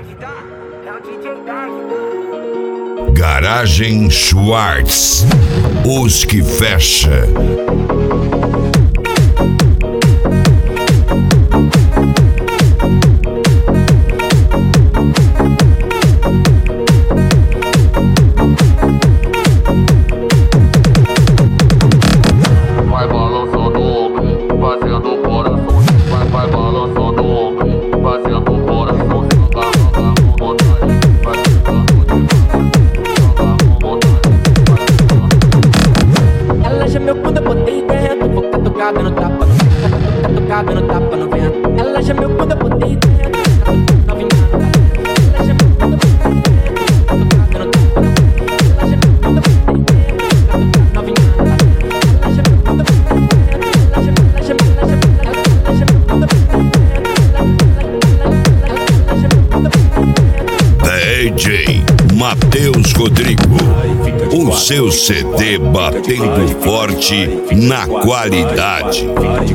Garagem Schwartz, os que fecha. Vai balançando o ombro, fazendo o coração. Vai balançando o ombro, fazendo o coração. Joga com vontade, vai ficando devagar. Joga com vontade. Ela gemeu quando eu botei dentro. Vou catucada no tapa, catucada no tapa no vento. Ela gemeu quando eu botei dentro. Novinha. Ela gemeu quando eu botei dentro. Catucada no tapa no vento. Ela gemeu quando eu botei dentro. Novinha. Ela gemeu quando eu botei dentro. Ela gemeu quando eu botei dentro. Ela gemeu quando eu botei dentro. DJ Matheus Rodrigo, o seu CD batendo forte na qualidade.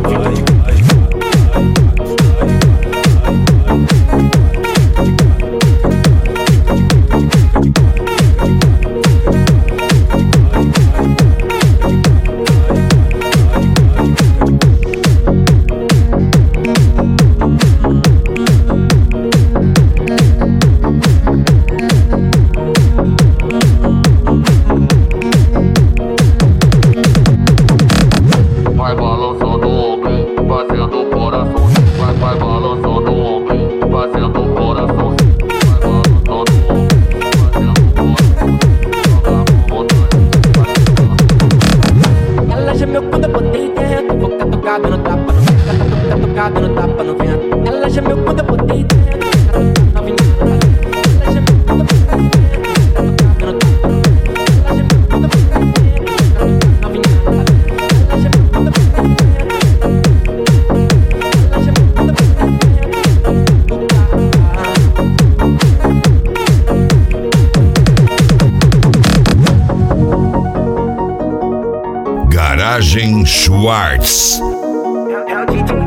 Vai balançando o ombro, fazendo o coração. Vai balançando o ombro, fazendo o coração. Vai balançando o ombro, fazendo o coração. Joga com vontade. Ela gemeu quando eu botei dentro. Vou catucada no tapa no vento. Catucada no tapa no vento. Ela gemeu quando eu botei dentro. Novinha. Ela gemeu quando eu botei dentro. Catucada no tapa no vento. Ela gemeu quando eu botei dentro. Novinha. Ela gemeu quando eu botei dentro. Ela gemeu quando eu botei Garagem Schwartz. É o DJ